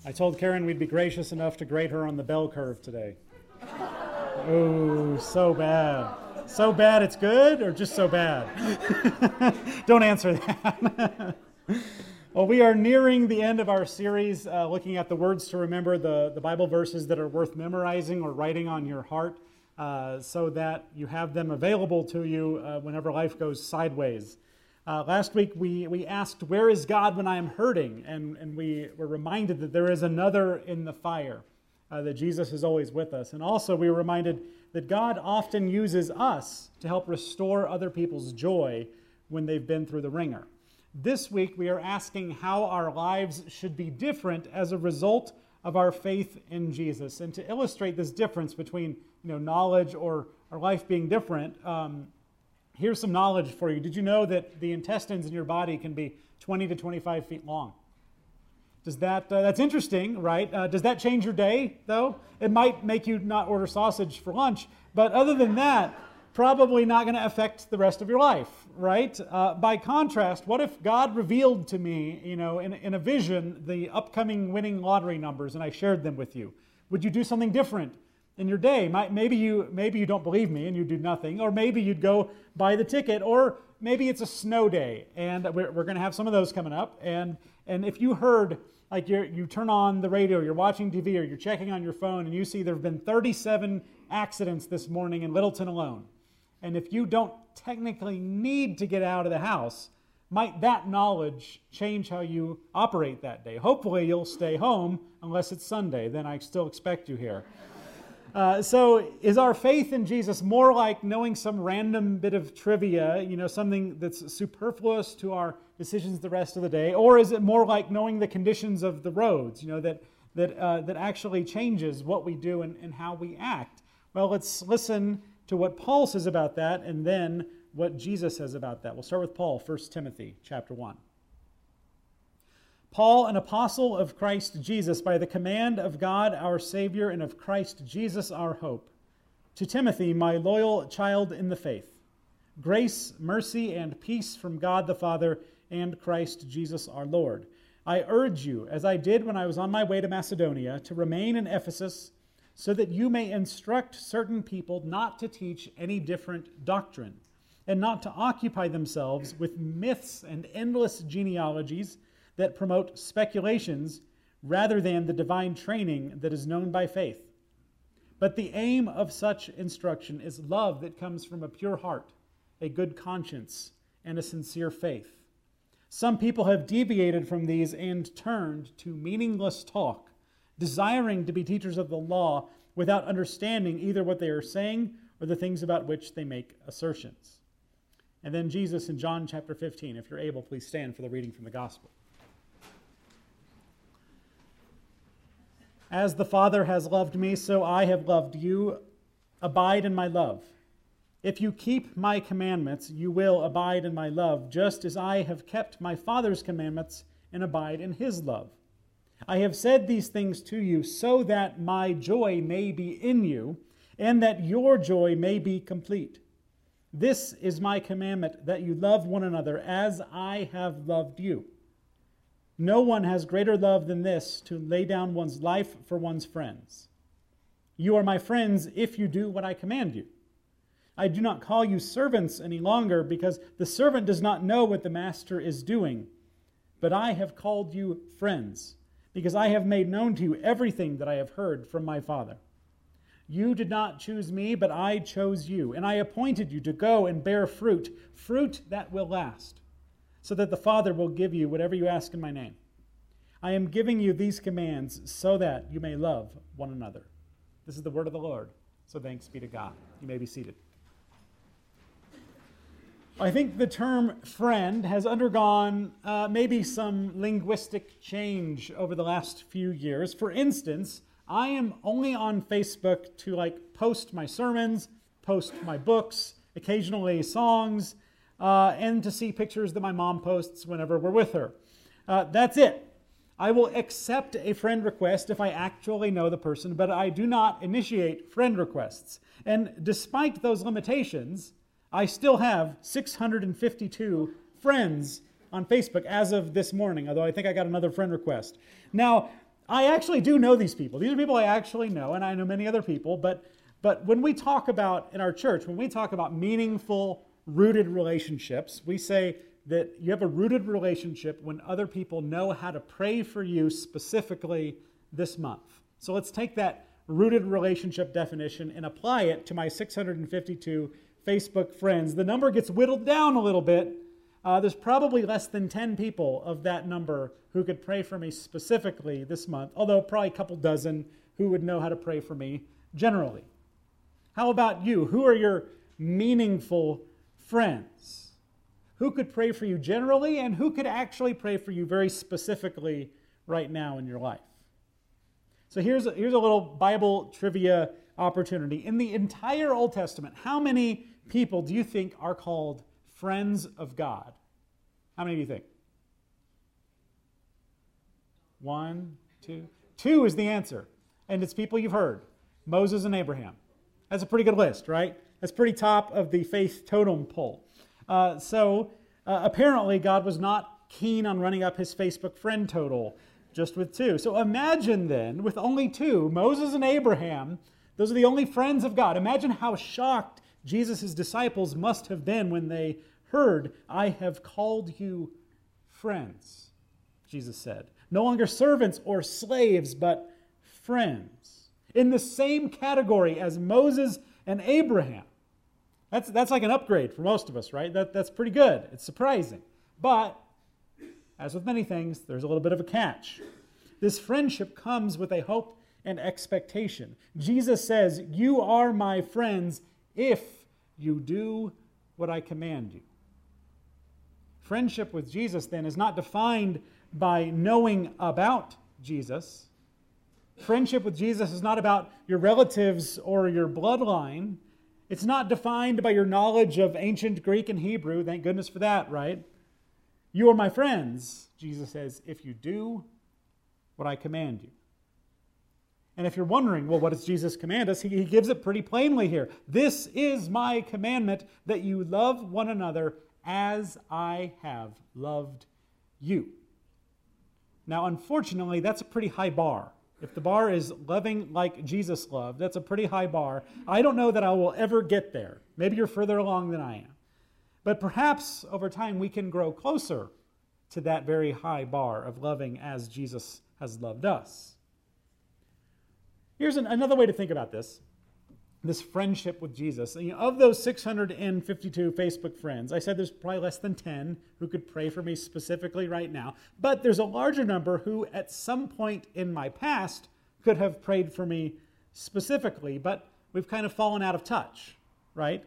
I told Karen we'd be gracious enough to grade her on the bell curve today. Oh, so bad. So bad it's good, or just so bad? Don't answer that. Well, we are nearing the end of our series, looking at the words to remember, the Bible verses that are worth memorizing or writing on your heart, so that you have them available to you whenever life goes sideways. Last week we asked, where is God when I am hurting? And we were reminded that there is another in the fire, that Jesus is always with us. And also we were reminded that God often uses us to help restore other people's joy when they've been through the ringer. This week we are asking how our lives should be different as a result of our faith in Jesus. And to illustrate this difference between knowledge or our life being different, here's some knowledge for you. Did you know that the intestines in your body can be 20 to 25 feet long? That's interesting, right? Does that change your day, though? It might make you not order sausage for lunch, but other than that, probably not going to affect the rest of your life, right? By contrast, what if God revealed to me, in a vision, the upcoming winning lottery numbers, and I shared them with you? Would you do something different in your day? Maybe you don't believe me and you do nothing, or maybe you'd go buy the ticket, or maybe it's a snow day, and we're going to have some of those coming up. And if you heard, like you turn on the radio, you're watching TV, or you're checking on your phone, and you see there have been 37 accidents this morning in Littleton alone, and if you don't technically need to get out of the house, might that knowledge change how you operate that day? Hopefully you'll stay home unless it's Sunday. Then I still expect you here. So is our faith in Jesus more like knowing some random bit of trivia, something that's superfluous to our decisions the rest of the day? Or is it more like knowing the conditions of the roads, that actually changes what we do and how we act? Well, let's listen to what Paul says about that, and then what Jesus says about that. We'll start with Paul, 1 Timothy chapter 1. Paul, an apostle of Christ Jesus, by the command of God our Savior and of Christ Jesus our hope, to Timothy, my loyal child in the faith, grace, mercy, and peace from God the Father and Christ Jesus our Lord. I urge you, as I did when I was on my way to Macedonia, to remain in Ephesus, so that you may instruct certain people not to teach any different doctrine, and not to occupy themselves with myths and endless genealogies that promote speculations rather than the divine training that is known by faith. But the aim of such instruction is love that comes from a pure heart, a good conscience, and a sincere faith. Some people have deviated from these and turned to meaningless talk, desiring to be teachers of the law without understanding either what they are saying or the things about which they make assertions. And then Jesus in John chapter 15. If you're able, please stand for the reading from the gospel. As the Father has loved me, so I have loved you. Abide in my love. If you keep my commandments, you will abide in my love, just as I have kept my Father's commandments and abide in his love. I have said these things to you so that my joy may be in you, and that your joy may be complete. This is my commandment, that you love one another as I have loved you. No one has greater love than this, to lay down one's life for one's friends. You are my friends if you do what I command you. I do not call you servants any longer, because the servant does not know what the master is doing. But I have called you friends, because I have made known to you everything that I have heard from my Father. You did not choose me, but I chose you, and I appointed you to go and bear fruit that will last, so that the Father will give you whatever you ask in my name. I am giving you these commands so that you may love one another. This is the word of the Lord, so thanks be to God. You may be seated. I think the term friend has undergone maybe some linguistic change over the last few years. For instance, I am only on Facebook to post my sermons, post my books, occasionally songs, and to see pictures that my mom posts whenever we're with her. That's it. I will accept a friend request if I actually know the person, but I do not initiate friend requests. And despite those limitations, I still have 652 friends on Facebook as of this morning, although I think I got another friend request. Now, I actually do know these people. These are people I actually know, and I know many other people, but when we talk about, in our church, when we talk about meaningful, rooted relationships, we say that you have a rooted relationship when other people know how to pray for you specifically this month. So let's take that rooted relationship definition and apply it to my 652 Facebook friends. The number gets whittled down a little bit. There's probably less than 10 people of that number who could pray for me specifically this month, although probably a couple dozen who would know how to pray for me generally. How about you? Who are your meaningful friends? Who could pray for you generally, and who could actually pray for you very specifically right now in your life? So here's a little Bible trivia opportunity. In the entire Old Testament, how many people do you think are called friends of God? How many do you think? 1, 2. 2 is the answer. And it's people you've heard. Moses and Abraham. That's a pretty good list, right? That's pretty top of the faith totem pole. Apparently God was not keen on running up his Facebook friend total just with 2. So imagine then, with only 2, Moses and Abraham, those are the only friends of God. Imagine how shocked Jesus' disciples must have been when they heard, "I have called you friends," Jesus said. No longer servants or slaves, but friends. In the same category as Moses and Abraham. That's like an upgrade for most of us, right? That's pretty good. It's surprising. But, as with many things, there's a little bit of a catch. This friendship comes with a hope and expectation. Jesus says, "You are my friends if you do what I command you." Friendship with Jesus, then, is not defined by knowing about Jesus. Friendship with Jesus is not about your relatives or your bloodline. It's not defined by your knowledge of ancient Greek and Hebrew. Thank goodness for that, right? "You are my friends," Jesus says, "if you do what I command you." And if you're wondering, well, what does Jesus command us? He gives it pretty plainly here. "This is my commandment, that you love one another as I have loved you." Now, unfortunately, that's a pretty high bar. If the bar is loving like Jesus loved, that's a pretty high bar. I don't know that I will ever get there. Maybe you're further along than I am. But perhaps over time we can grow closer to that very high bar of loving as Jesus has loved us. Here's another way to think about this friendship with Jesus. Of those 652 Facebook friends, I said there's probably less than 10 who could pray for me specifically right now, but there's a larger number who at some point in my past could have prayed for me specifically, but we've kind of fallen out of touch, right?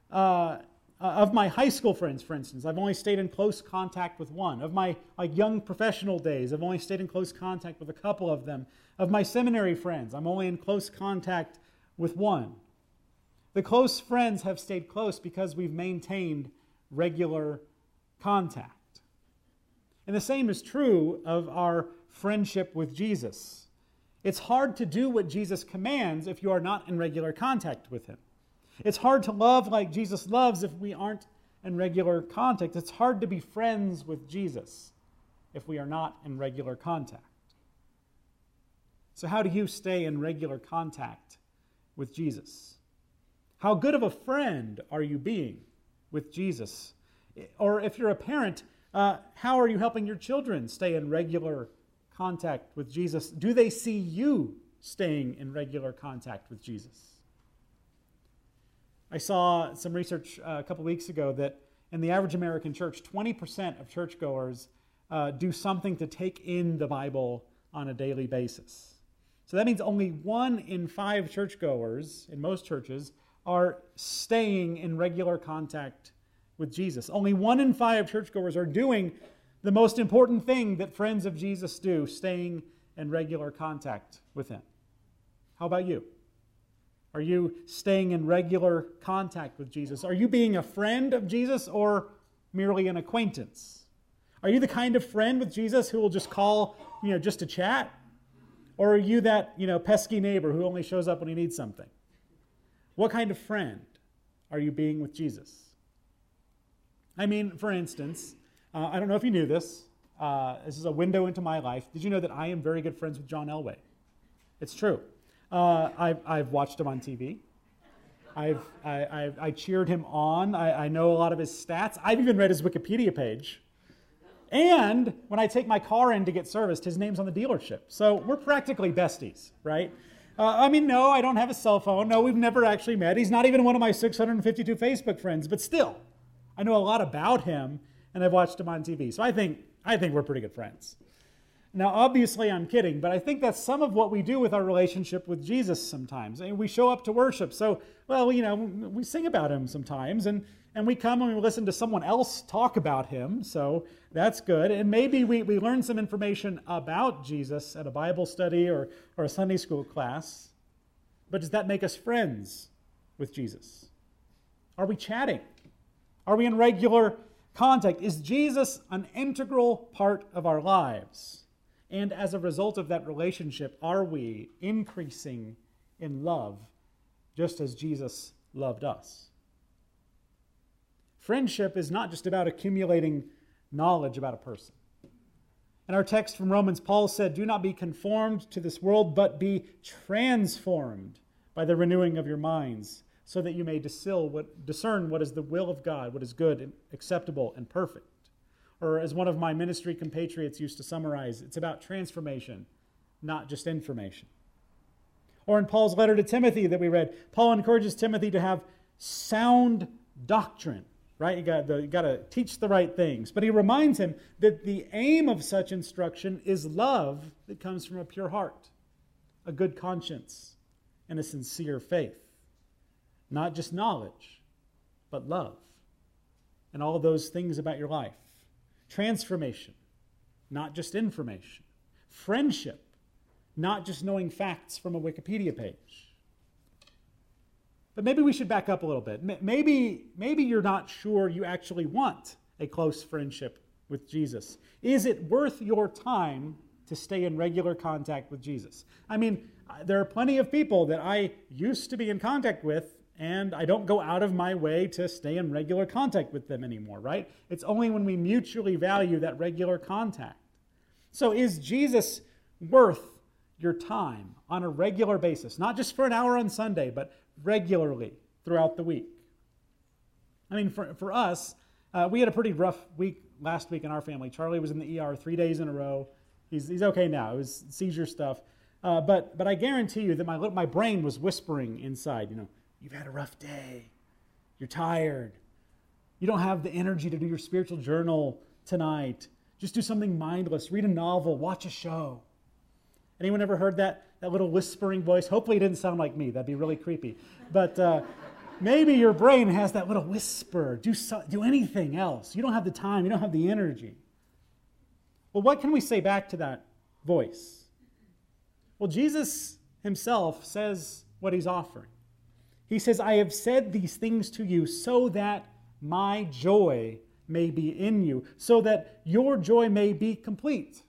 Of my high school friends, for instance, I've only stayed in close contact with one. Of my young professional days, I've only stayed in close contact with a couple of them. Of my seminary friends, I'm only in close contact with one. The close friends have stayed close because we've maintained regular contact. And the same is true of our friendship with Jesus. It's hard to do what Jesus commands if you are not in regular contact with him. It's hard to love like Jesus loves if we aren't in regular contact. It's hard to be friends with Jesus if we are not in regular contact. So how do you stay in regular contact with Jesus? How good of a friend are you being with Jesus? Or if you're a parent, how are you helping your children stay in regular contact with Jesus? Do they see you staying in regular contact with Jesus? I saw some research a couple weeks ago that in the average American church, 20% of churchgoers do something to take in the Bible on a daily basis. So that means only 1 in 5 churchgoers in most churches are staying in regular contact with Jesus. Only 1 in 5 churchgoers are doing the most important thing that friends of Jesus do, staying in regular contact with him. How about you? Are you staying in regular contact with Jesus? Are you being a friend of Jesus or merely an acquaintance? Are you the kind of friend with Jesus who will just call, just to chat? Or are you that, pesky neighbor who only shows up when he needs something? What kind of friend are you being with Jesus? I mean, for instance, I don't know if you knew this, this is a window into my life. Did you know that I am very good friends with John Elway? It's true. I've watched him on TV. I cheered him on. I know a lot of his stats. I've even read his Wikipedia page. And when I take my car in to get serviced, his name's on the dealership. So we're practically besties, right? No, I don't have a cell phone. No, we've never actually met. He's not even one of my 652 Facebook friends. But still, I know a lot about him, and I've watched him on TV. So I think we're pretty good friends. Now, obviously, I'm kidding, but I think that's some of what we do with our relationship with Jesus sometimes. And we show up to worship. So, we sing about him sometimes, and we come and we listen to someone else talk about him. So that's good. And maybe we learn some information about Jesus at a Bible study or a Sunday school class. But does that make us friends with Jesus? Are we chatting? Are we in regular contact? Is Jesus an integral part of our lives? And as a result of that relationship, are we increasing in love just as Jesus loved us? Friendship is not just about accumulating knowledge about a person. In our text from Romans, Paul said, "Do not be conformed to this world, but be transformed by the renewing of your minds, so that you may discern what is the will of God, what is good and acceptable and perfect." Or as one of my ministry compatriots used to summarize, it's about transformation, not just information. Or in Paul's letter to Timothy that we read, Paul encourages Timothy to have sound doctrine, right? You got to teach the right things. But he reminds him that the aim of such instruction is love that comes from a pure heart, a good conscience, and a sincere faith. Not just knowledge, but love. And all those things about your life. Transformation, not just information. Friendship, not just knowing facts from a Wikipedia page. But maybe we should back up a little bit. Maybe you're not sure you actually want a close friendship with Jesus. Is it worth your time to stay in regular contact with Jesus? There are plenty of people that I used to be in contact with, and I don't go out of my way to stay in regular contact with them anymore, right? It's only when we mutually value that regular contact. So is Jesus worth your time on a regular basis? Not just for an hour on Sunday, but regularly throughout the week. For us, we had a pretty rough week last week in our family. Charlie was in the ER 3 days in a row. He's okay now. It was seizure stuff. But I guarantee you that my brain was whispering inside, you've had a rough day. You're tired. You don't have the energy to do your spiritual journal tonight. Just do something mindless. Read a novel. Watch a show. Anyone ever heard that little whispering voice? Hopefully it didn't sound like me. That'd be really creepy. But maybe your brain has that little whisper. Do anything else. You don't have the time. You don't have the energy. Well, what can we say back to that voice? Well, Jesus himself says what he's offering. He says, "I have said these things to you so that my joy may be in you, so that your joy may be complete."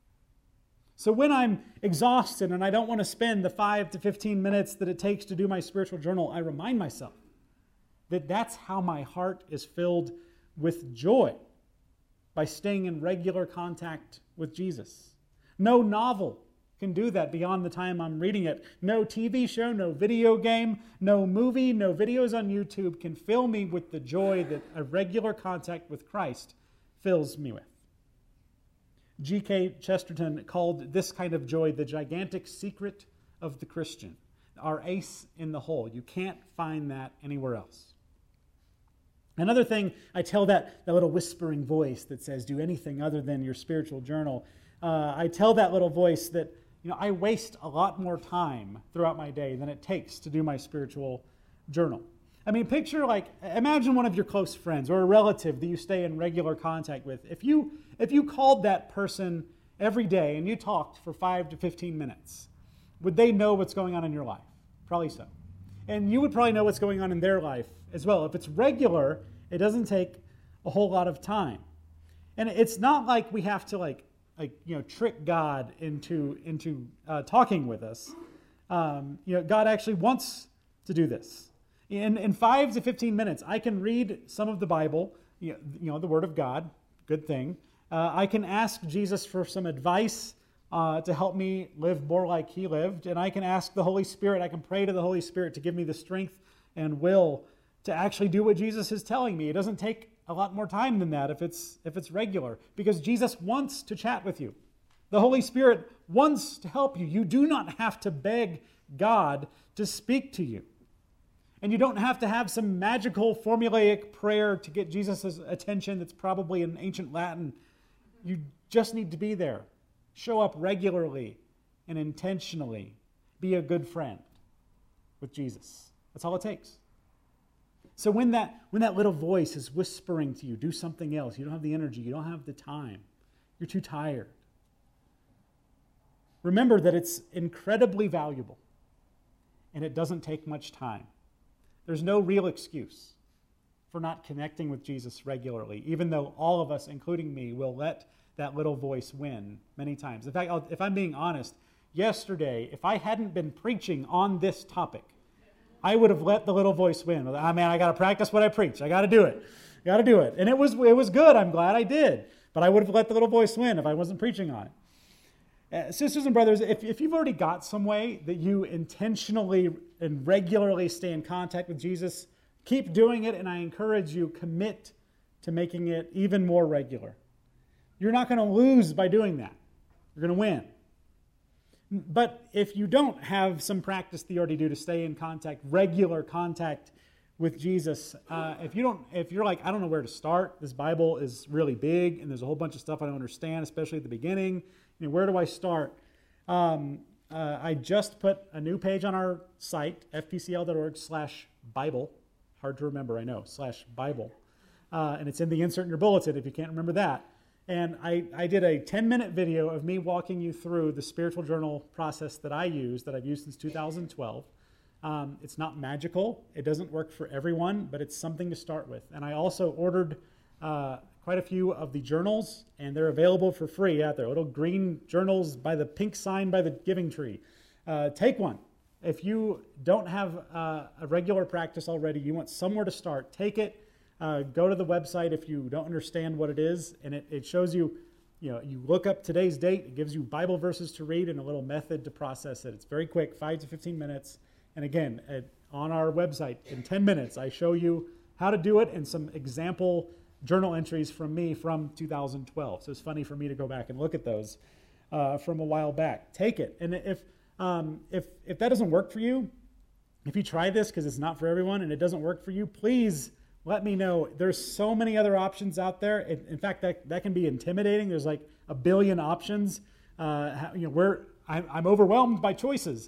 So when I'm exhausted and I don't want to spend the 5 to 15 minutes that it takes to do my spiritual journal, I remind myself that that's how my heart is filled with joy, by staying in regular contact with Jesus. No novel can do that beyond the time I'm reading it. No TV show, no video game, no movie, no videos on YouTube can fill me with the joy that a regular contact with Christ fills me with. G.K. Chesterton called this kind of joy the gigantic secret of the Christian, our ace in the hole. You can't find that anywhere else. Another thing I tell that little whispering voice that says, do anything other than your spiritual journal, I tell that little voice that I waste a lot more time throughout my day than it takes to do my spiritual journal. Imagine one of your close friends or a relative that you stay in regular contact with. If you called that person every day and you talked for 5 to 15 minutes, would they know what's going on in your life? Probably so. And you would probably know what's going on in their life as well. If it's regular, it doesn't take a whole lot of time. And it's not like we have to trick God into talking with us. God actually wants to do this. In 5 to 15 minutes, I can read some of the Bible, the Word of God, good thing. I can ask Jesus for some advice to help me live more like he lived. And I can ask the Holy Spirit, I can pray to the Holy Spirit to give me the strength and will to actually do what Jesus is telling me. It doesn't take a lot more time than that if it's regular, because Jesus wants to chat with you. The Holy Spirit wants to help you. You do not have to beg God to speak to you. And you don't have to have some magical formulaic prayer to get Jesus' attention that's probably in ancient Latin. You just need to be there. Show up regularly and intentionally. Be a good friend with Jesus. That's all it takes. So when that little voice is whispering to you, do something else, you don't have the energy, you don't have the time, you're too tired, remember that it's incredibly valuable and it doesn't take much time. There's no real excuse for not connecting with Jesus regularly, even though all of us, including me, will let that little voice win many times. In fact, if I'm being honest, yesterday, if I hadn't been preaching on this topic, I would have let the little voice win. Man, I got to practice what I preach. I got to do it. Got to do it. And it was good. I'm glad I did. But I would have let the little voice win if I wasn't preaching on it. Sisters and brothers, if you've already got some way that you intentionally and regularly stay in contact with Jesus, keep doing it, and I encourage you, commit to making it even more regular. You're not going to lose by doing that. You're going to win. But if you don't have some practice that you already do to stay in contact, regular contact with Jesus, if you're like, I don't know where to start, this Bible is really big and there's a whole bunch of stuff I don't understand, especially at the beginning, where do I start? I just put a new page on our site, fpcl.org/Bible. Hard to remember, I know, /Bible. And it's in the insert in your bulletin if you can't remember that. And I did a 10-minute video of me walking you through the spiritual journal process that I've used since 2012. It's not magical. It doesn't work for everyone, but it's something to start with. And I also ordered quite a few of the journals, and they're available for free out there. Little green journals by the pink sign by the giving tree. Take one. If you don't have a regular practice already, you want somewhere to start, take it. Go to the website if you don't understand what it is, and it shows you, you look up today's date, it gives you Bible verses to read and a little method to process it. It's very quick, 5 to 15 minutes. And again, on our website, in 10 minutes, I show you how to do it and some example journal entries from me from 2012. So it's funny for me to go back and look at those from a while back. Take it. And if that doesn't work for you, if you try this because it's not for everyone and it doesn't work for you, please let me know. There's so many other options out there. In fact, that can be intimidating. There's like a billion options. I'm overwhelmed by choices.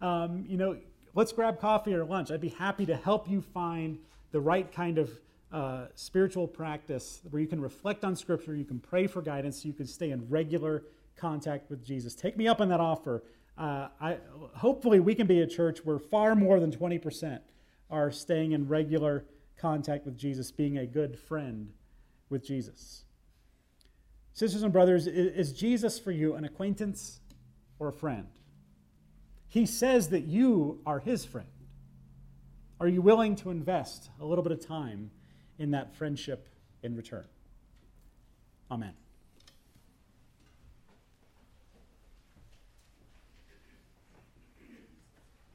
Let's grab coffee or lunch. I'd be happy to help you find the right kind of spiritual practice where you can reflect on Scripture, you can pray for guidance, so you can stay in regular contact with Jesus. Take me up on that offer. Hopefully we can be a church where far more than 20% are staying in regular contact with Jesus, being a good friend with Jesus. Sisters and brothers, is Jesus for you an acquaintance or a friend? He says that you are his friend. Are you willing to invest a little bit of time in that friendship in return? Amen.